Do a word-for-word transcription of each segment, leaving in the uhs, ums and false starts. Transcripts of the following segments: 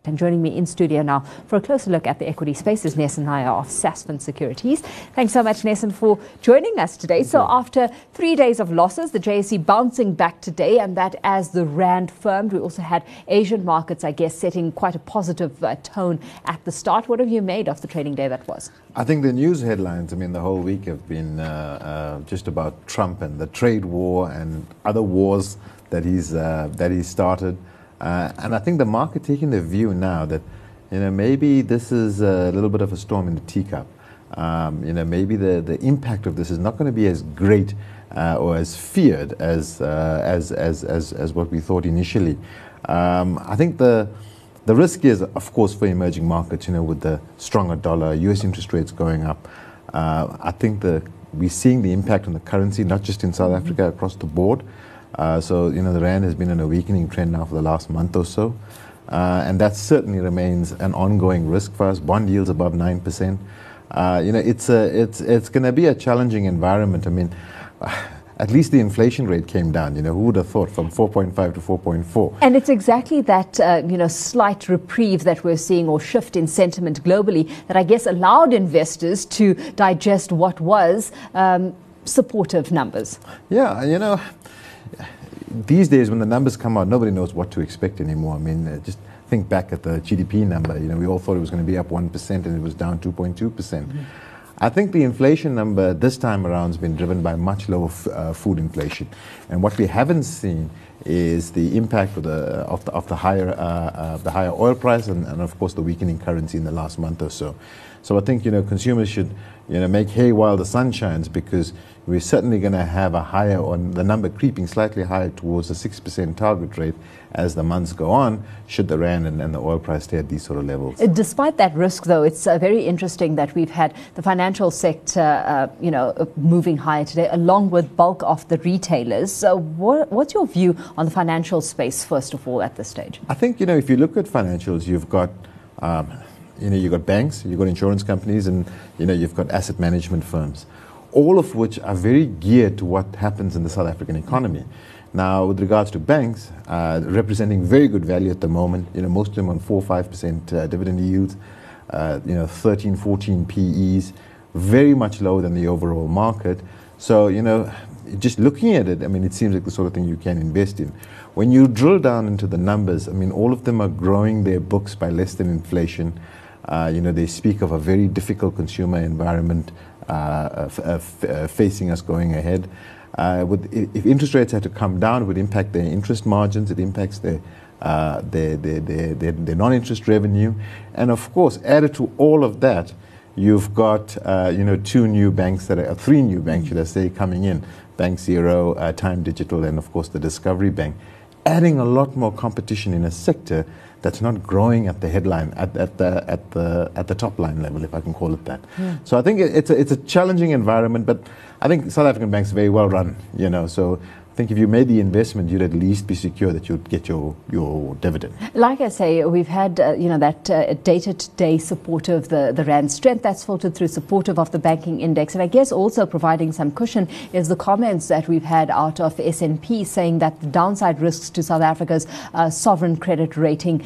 And joining me in studio now for a closer look at the equity space is Nesson Nair of Sasfin Securities. Thanks so much, Nesson, for joining us today. So after three days of losses, the J S E bouncing back today, and that as the rand firmed. We also had Asian markets, I guess, setting quite a positive uh, tone at the start. What have you made of the trading day that was? I think the news headlines, I mean, the whole week have been uh, uh, just about Trump and the trade war and other wars that he's uh, that he's started. Uh, and I think the market taking the view now that, you know, maybe this is a little bit of a storm in the teacup. Um, you know, maybe the, the impact of this is not going to be as great uh, or as feared as, uh, as, as, as, as what we thought initially. Um, I think the, the risk is, of course, for emerging markets, you know, with the stronger dollar, U S interest rates going up. Uh, I think the, we're seeing the impact on the currency, not just in South Africa, across the board. Uh, so, you know, the rand has been in a weakening trend now for the last month or so. Uh, and that certainly remains an ongoing risk for us. Bond yields above nine percent. Uh, you know, it's a, it's, it's going to be a challenging environment. I mean, at least the inflation rate came down. You know, who would have thought, from four point five to four point four? And it's exactly that, uh, you know, slight reprieve that we're seeing, or shift in sentiment globally, that I guess allowed investors to digest what was um, supportive numbers. Yeah, you know, these days when the numbers come out, nobody knows what to expect anymore. I mean, uh, just think back at the G D P number. You know, we all thought it was going to be up one percent and it was down two point two percent. Mm-hmm. I think the inflation number this time around has been driven by much lower f uh, food inflation. And what we haven't seen is the impact of the, of the, of the, higher, uh, uh, the higher oil price and, and, of course, the weakening currency in the last month or so. So I think, you know, consumers should, you know, make hay while the sun shines, because we're certainly going to have a higher, or the number creeping slightly higher towards the six percent target rate as the months go on, should the rand and, and the oil price stay at these sort of levels. Despite that risk, though, it's uh, very interesting that we've had the financial sector, uh, you know, moving higher today, along with bulk of the retailers. So what, what's your view on the financial space, first of all, at this stage? I think, you know, if you look at financials, you've got... Um, You know, you've got banks, you've got insurance companies, and, you know, you've got asset management firms, all of which are very geared to what happens in the South African economy. Now, with regards to banks, uh, representing very good value at the moment, you know, most of them on four or five percent uh, dividend yields, uh, you know, thirteen, fourteen P Es, very much lower than the overall market. So, you know, just looking at it, I mean, it seems like the sort of thing you can invest in. When you drill down into the numbers, I mean, all of them are growing their books by less than inflation. Uh, you know, they speak of a very difficult consumer environment uh, f f uh, facing us going ahead. Uh, with, if interest rates had to come down, it would impact their interest margins, it impacts their, uh, their, their, their, their, their non-interest revenue. And of course, added to all of that, you've got, uh, you know, two new banks, that are, three new banks, should I say, coming in. Bank Zero, uh, Time Digital, and of course the Discovery Bank, adding a lot more competition in a sector that's not growing at the headline, at, at the at the at the top line level, if I can call it that. Yeah. So I think it, it's a, it's a challenging environment, but I think South African banks are very well run. You know, so I think if you made the investment, you'd at least be secure that you'd get your your dividend. Like I say, we've had uh, you know, that uh, data-to-day support of the the rand strength that's filtered through, supportive of the banking index, and I guess also providing some cushion is the comments that we've had out of S and P saying that the downside risks to South Africa's uh, sovereign credit rating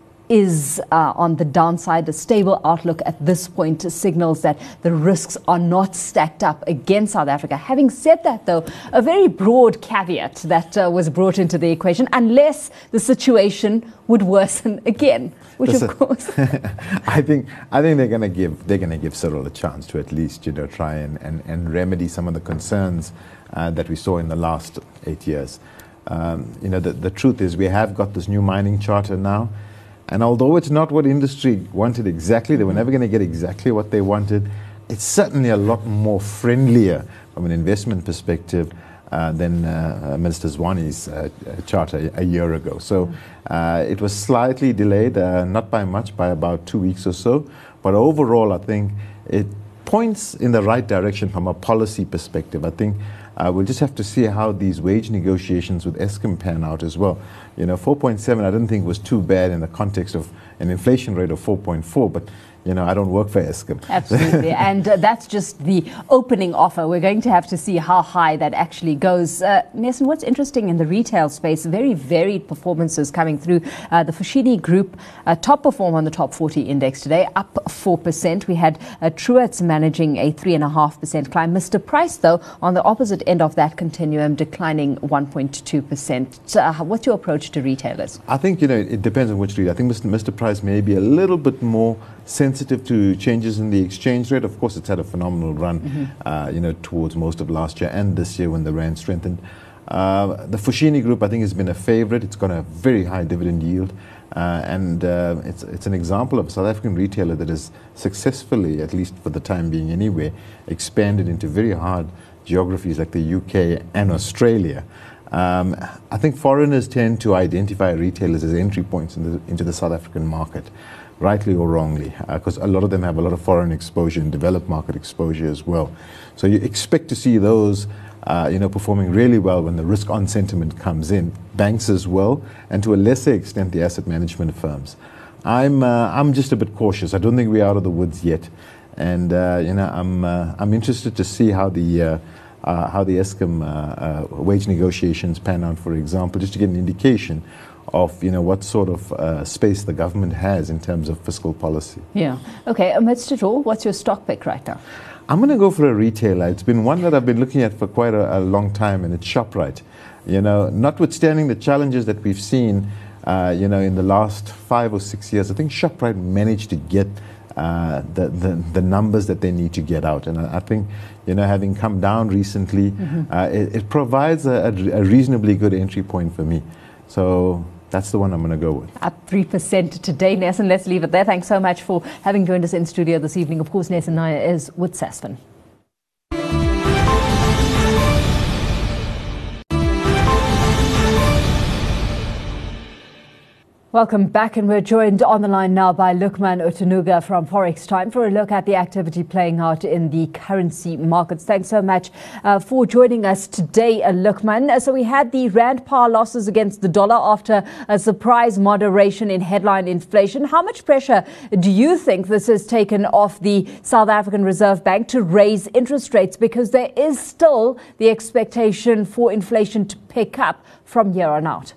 is uh, on the downside. A stable outlook at this point signals that the risks are not stacked up against South Africa. Having said that, though, a very broad caveat that uh, was brought into the equation, unless the situation would worsen again, which Listen, of course... I think I think they're going to give they're going to give Cyril a chance to at least, you know, try and, and, and remedy some of the concerns uh, that we saw in the last eight years. Um, you know, the, the truth is we have got this new mining charter now. And although it's not what industry wanted exactly, they were never going to get exactly what they wanted, it's certainly a lot more friendlier from an investment perspective uh, than uh, Minister Zwane's uh, charter a year ago. So uh, it was slightly delayed, uh, not by much, by about two weeks or so. But overall, I think it points in the right direction from a policy perspective. I think Uh, we'll just have to see how these wage negotiations with Eskom pan out as well. You know, four point seven I didn't think was too bad in the context of an inflation rate of four point four, but you know, I don't work for Eskom. Absolutely, and uh, that's just the opening offer. We're going to have to see how high that actually goes. Uh, Nelson, what's interesting in the retail space, very varied performances coming through. Uh, the Foschini Group uh, top perform on the top forty index today, up four percent. We had uh, Truworths managing a three point five percent climb. Mister Price, though, on the opposite end of that continuum, declining one point two percent. So, uh, what's your approach to retailers? I think, you know, it depends on which retailer. I think Mister Mister Price may be a little bit more sensitive to changes in the exchange rate. Of course, it's had a phenomenal run, mm-hmm. uh, you know, towards most of last year and this year when the rand strengthened. Uh, the Foschini Group, I think, has been a favorite. It's got a very high dividend yield, uh, and uh, it's it's an example of a South African retailer that has successfully, at least for the time being anyway, expanded into very hard geographies like the U K and Australia. Um, I think foreigners tend to identify retailers as entry points in the, into the South African market, rightly or wrongly, because uh, a lot of them have a lot of foreign exposure and developed market exposure as well. So you expect to see those, uh, you know, performing really well when the risk-on sentiment comes in. Banks as well, and to a lesser extent, the asset management firms. I'm uh, I'm just a bit cautious. I don't think we're out of the woods yet, and uh, you know, I'm uh, I'm interested to see how the uh, uh, how the Eskom uh, uh, wage negotiations pan out, for example, just to get an indication of, you know, what sort of uh, space the government has in terms of fiscal policy. Yeah. Okay, amidst it all, what's your stock pick right now? I'm going to go for a retailer. It's been one that I've been looking at for quite a, a long time, and it's Shoprite. You know, notwithstanding the challenges that we've seen, uh, you know, in the last five or six years, I think Shoprite managed to get uh, the, the the numbers that they need to get out. And I, I think, you know, having come down recently, mm-hmm. uh, it, it provides a, a reasonably good entry point for me. So that's the one I'm going to go with. Up three percent today, Nelson. Let's leave it there. Thanks so much for having joined us in studio this evening. Of course, Nelson Nair is with Sasfin. Welcome back, and we're joined on the line now by Luqman Otanuga from Forex Time for a look at the activity playing out in the currency markets. Thanks so much uh, for joining us today, uh, Luqman. Uh, so we had the rand par losses against the dollar after a surprise moderation in headline inflation. How much pressure do you think this has taken off the South African Reserve Bank to raise interest rates? Because there is still the expectation for inflation to pick up from here on out.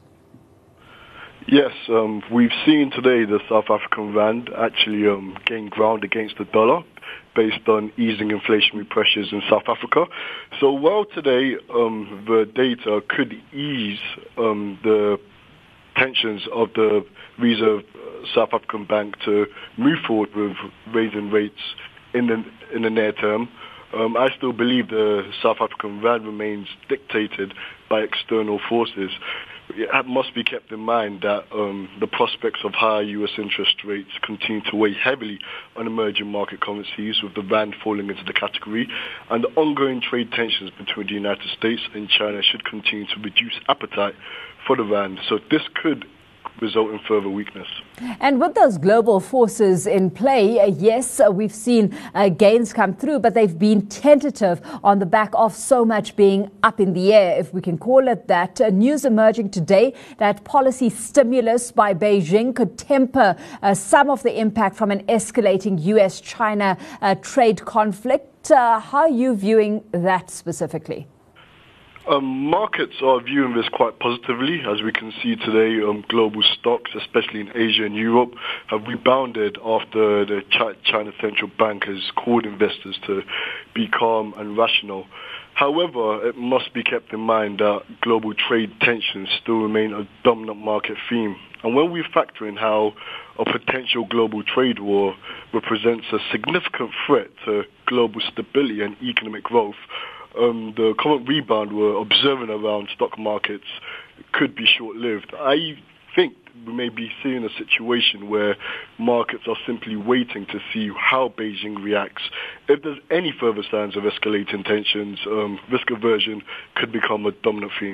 Yes, um, we've seen today the South African rand actually um, gain ground against the dollar based on easing inflationary pressures in South Africa. So while today um, the data could ease um, the tensions of the Reserve South African Bank to move forward with raising rates in the in the near term, um, I still believe the South African rand remains dictated by external forces. It must be kept in mind that um, the prospects of higher U S interest rates continue to weigh heavily on emerging market currencies, with the rand falling into the category, and the ongoing trade tensions between the United States and China should continue to reduce appetite for the rand. So this could result in further weakness. And with those global forces in play, uh, yes, uh, we've seen uh, gains come through, but they've been tentative on the back of so much being up in the air, if we can call it that. Uh, news emerging today that policy stimulus by Beijing could temper uh, some of the impact from an escalating U S China uh, trade conflict. Uh, how are you viewing that specifically? Um, markets are viewing this quite positively. As we can see today, um, global stocks, especially in Asia and Europe, have rebounded after the China Central Bank has called investors to be calm and rational. However, it must be kept in mind that global trade tensions still remain a dominant market theme. And when we factor in how a potential global trade war represents a significant threat to global stability and economic growth, Um, the current rebound we're observing around stock markets could be short-lived. I think we may be seeing a situation where markets are simply waiting to see how Beijing reacts. If there's any further signs of escalating tensions, um, risk aversion could become a dominant theme.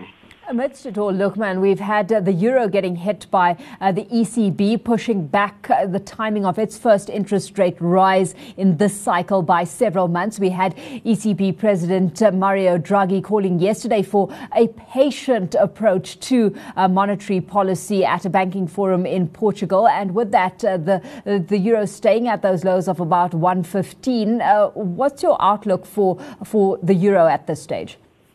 Amidst it all, Lukman, we've had uh, the euro getting hit by uh, the E C B pushing back uh, the timing of its first interest rate rise in this cycle by several months. We had E C B President uh, Mario Draghi calling yesterday for a patient approach to uh, monetary policy at a banking forum in Portugal. And with that, uh, the, uh, the euro staying at those lows of about one fifteen. Uh, what's your outlook for, for the euro at this stage?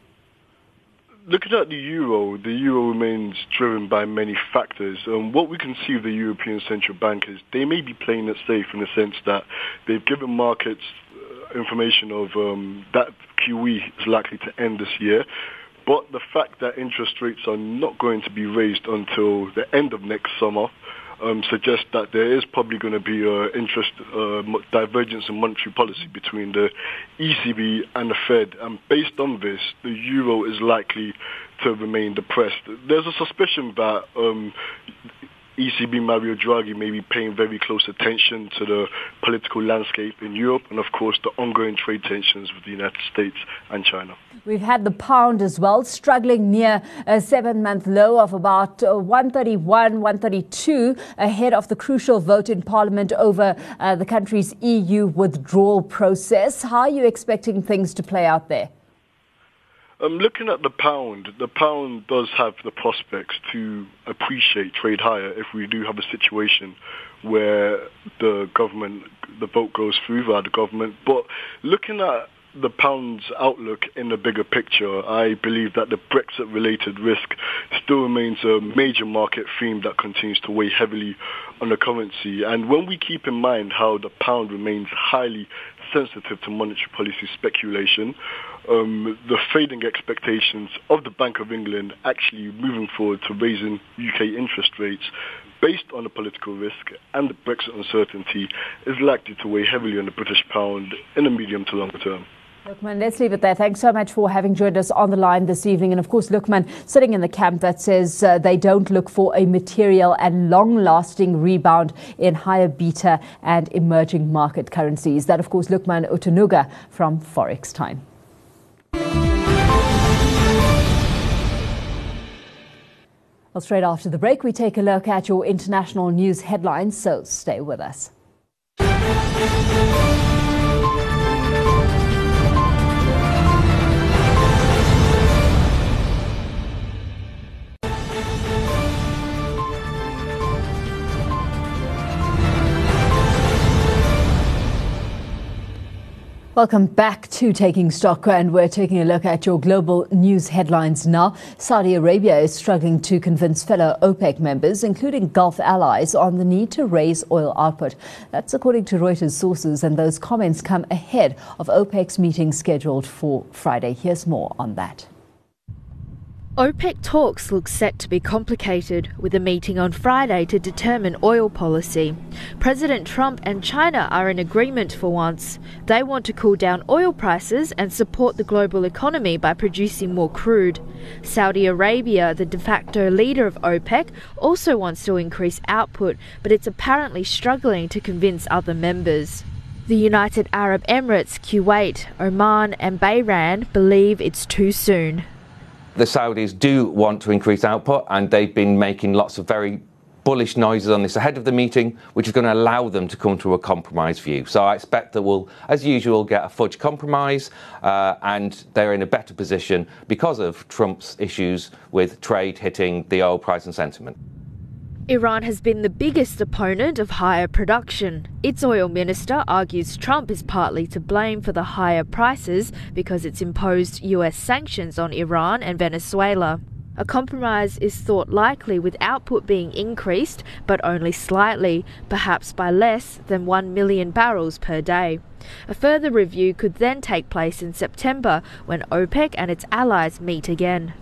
Looking at the euro, the euro remains driven by many factors. Um, what we can see of the European Central Bank is they may be playing it safe in the sense that they've given markets uh, information of um, that Q E is likely to end this year. But the fact that interest rates are not going to be raised until the end of next summer Um, suggest that there is probably going to be an interest uh, divergence in monetary policy between the E C B and the Fed. And based on this, the euro is likely to remain depressed. There's a suspicion that um, E C B Mario Draghi may be paying very close attention to the political landscape in Europe and, of course, the ongoing trade tensions with the United States and China. We've had the pound as well, struggling near a seven-month low of about one thirty-one, one thirty-two, ahead of the crucial vote in Parliament over uh, the country's E U withdrawal process. How are you expecting things to play out there? Um, looking at the pound, the pound does have the prospects to appreciate trade higher if we do have a situation where the government, the vote goes through via the government. But looking at the pound's outlook in the bigger picture, I believe that the Brexit-related risk still remains a major market theme that continues to weigh heavily on the currency. And when we keep in mind how the pound remains highly sensitive to monetary policy speculation, um, the fading expectations of the Bank of England actually moving forward to raising U K interest rates based on the political risk and the Brexit uncertainty is likely to weigh heavily on the British pound in the medium to longer term. Lukman, let's leave it there. Thanks so much for having joined us on the line this evening. And of course, Lukman sitting in the camp that says uh, they don't look for a material and long-lasting rebound in higher beta and emerging market currencies. That, of course, Lukman Otanuga from Forex Time. Well, straight after the break, we take a look at your international news headlines, so stay with us. Welcome back to Taking Stock, and we're taking a look at your global news headlines now. Saudi Arabia is struggling to convince fellow OPEC members, including Gulf allies, on the need to raise oil output. That's according to Reuters sources, and those comments come ahead of OPEC's meeting scheduled for Friday. Here's more on that. OPEC talks look set to be complicated, with a meeting on Friday to determine oil policy. President Trump and China are in agreement for once. They want to cool down oil prices and support the global economy by producing more crude. Saudi Arabia, the de facto leader of OPEC, also wants to increase output, but it's apparently struggling to convince other members. The United Arab Emirates, Kuwait, Oman and Bahrain believe it's too soon. The Saudis do want to increase output, and they've been making lots of very bullish noises on this ahead of the meeting, which is going to allow them to come to a compromise view. So I expect that we'll, as usual, get a fudge compromise, uh, and they're in a better position because of Trump's issues with trade hitting the oil price and sentiment. Iran has been the biggest opponent of higher production. Its oil minister argues Trump is partly to blame for the higher prices because it's imposed U S sanctions on Iran and Venezuela. A compromise is thought likely, with output being increased, but only slightly, perhaps by less than one million barrels per day. A further review could then take place in September, when OPEC and its allies meet again.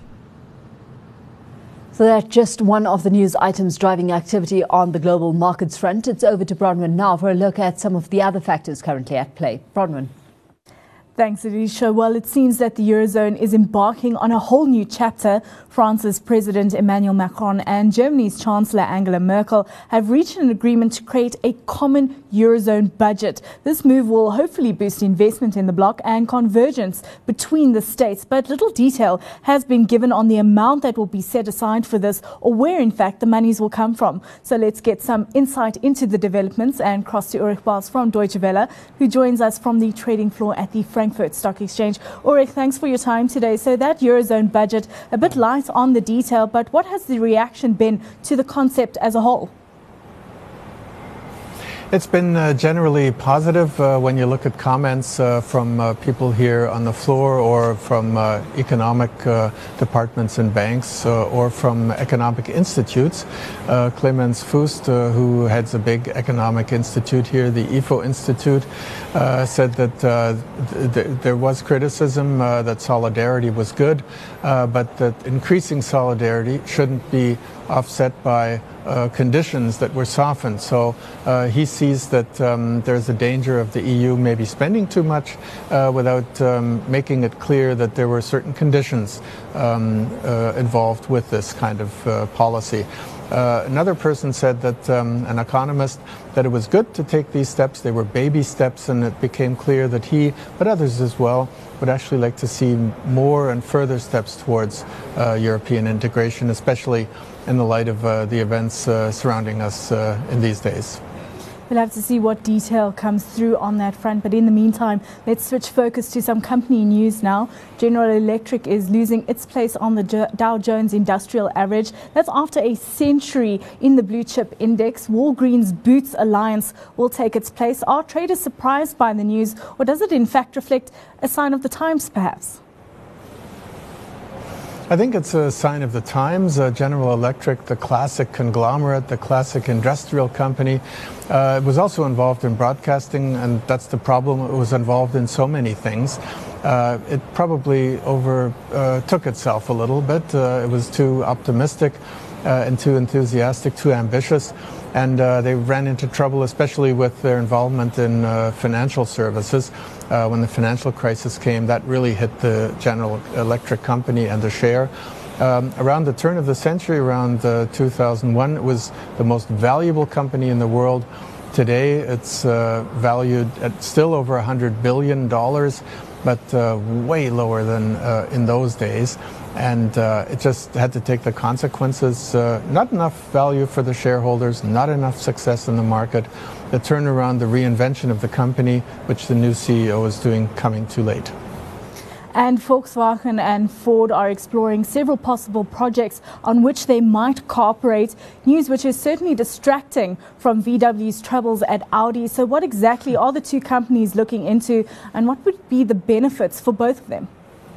So that's just one of the news items driving activity on the global markets front. It's over to Bronwyn now for a look at some of the other factors currently at play. Bronwyn. Thanks, Alicia. Well, it seems that the Eurozone is embarking on a whole new chapter. France's President Emmanuel Macron and Germany's Chancellor Angela Merkel have reached an agreement to create a common Eurozone budget. This move will hopefully boost investment in the bloc and convergence between the states. But little detail has been given on the amount that will be set aside for this, or where, in fact, the monies will come from. So let's get some insight into the developments and cross to Ulrich Bals from Deutsche Welle, who joins us from the trading floor at the Frankfurt Stock Exchange. Ulrich, thanks for your time today. So that Eurozone budget, a bit light on the detail, but what has the reaction been to the concept as a whole? It's been uh, generally positive uh, when you look at comments uh, from uh, people here on the floor, or from uh, economic uh, departments in banks, uh, or from economic institutes. Uh, Clemens Fust, uh, who heads a big economic institute here, the I F O Institute, uh, said that uh, th th there was criticism uh, that solidarity was good, uh, but that increasing solidarity shouldn't be offset by uh, conditions that were softened. So uh, he sees that um, there's a danger of the E U maybe spending too much uh, without um, making it clear that there were certain conditions um, uh, involved with this kind of uh, policy. Uh, another person said that, um, an economist, that it was good to take these steps. They were baby steps, and it became clear that he, but others as well, would actually like to see more and further steps towards uh, European integration, especially in the light of uh, the events uh, surrounding us uh, in these days. We'll have to see what detail comes through on that front. But in the meantime, let's switch focus to some company news now. General Electric is losing its place on the Dow Jones Industrial Average. That's after a century in the blue chip index. Walgreens Boots Alliance will take its place. Are traders surprised by the news, or does it in fact reflect a sign of the times perhaps? I think it's a sign of the times. Uh, General Electric, the classic conglomerate, the classic industrial company, uh, was also involved in broadcasting, and that's the problem. It was involved in so many things. Uh, it probably over uh, took itself a little bit. Uh, it was too optimistic uh, and too enthusiastic, too ambitious. And uh, they ran into trouble, especially with their involvement in uh, financial services. Uh, when the financial crisis came, that really hit the General Electric company and the share. Um, around the turn of the century, around uh, two thousand one, it was the most valuable company in the world. Today, it's uh, valued at still over one hundred billion dollars, but uh, way lower than uh, in those days. And uh, it just had to take the consequences. Uh, not enough value for the shareholders, not enough success in the market. The turnaround, the reinvention of the company, which the new C E O is doing, coming too late. And Volkswagen and Ford are exploring several possible projects on which they might cooperate. News which is certainly distracting from V W's troubles at Audi. So what exactly are the two companies looking into, and what would be the benefits for both of them?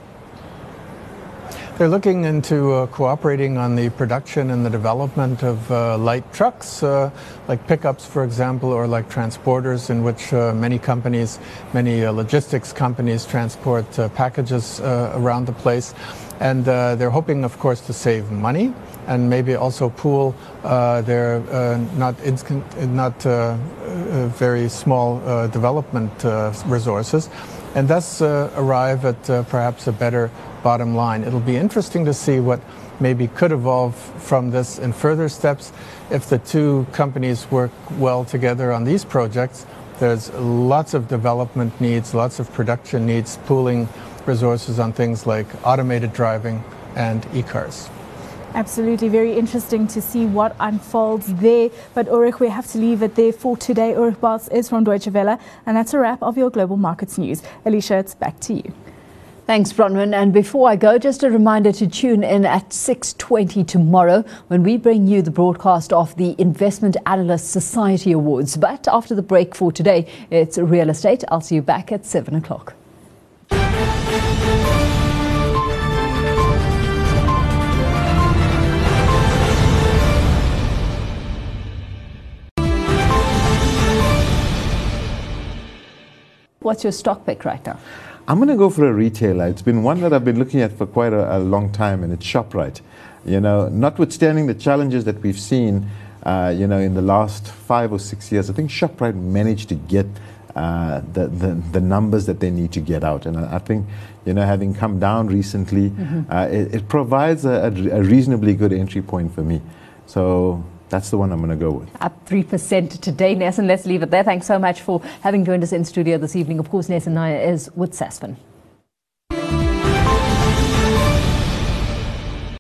They're looking into uh, cooperating on the production and the development of uh, light trucks, uh, like pickups, for example, or like transporters, in which uh, many companies, many uh, logistics companies transport uh, packages uh, around the place. And uh, they're hoping, of course, to save money and maybe also pool uh, their uh, not, not uh, uh, very small uh, development uh, resources, and thus uh, arrive at uh, perhaps a better bottom line. It'll be interesting to see what maybe could evolve from this in further steps. If the two companies work well together on these projects, there's lots of development needs, lots of production needs, pooling resources on things like automated driving and e-cars. Absolutely, very interesting to see what unfolds there. But Ulrich, we have to leave it there for today. Ulrich Bals is from Deutsche Welle, and that's a wrap of your Global Markets News. Alicia, it's back to you. Thanks, Bronwyn. And before I go, just a reminder to tune in at six twenty tomorrow when we bring you the broadcast of the Investment Analyst Society Awards. But after the break for today, it's real estate. I'll see you back at seven o'clock. What's your stock pick right now? I'm going to go for a retailer. It's been one that I've been looking at for quite a, a long time, and it's ShopRite. You know, notwithstanding the challenges that we've seen, uh, you know, in the last five or six years, I think ShopRite managed to get uh, the, the the numbers that they need to get out. And I, I think, you know, having come down recently, mm-hmm. uh, it, it provides a, a reasonably good entry point for me. So that's the one I'm going to go with. Up three percent today, Nelson. Let's leave it there. Thanks so much for having joined us in studio this evening. Of course, Nelson Nair is with Sasfin.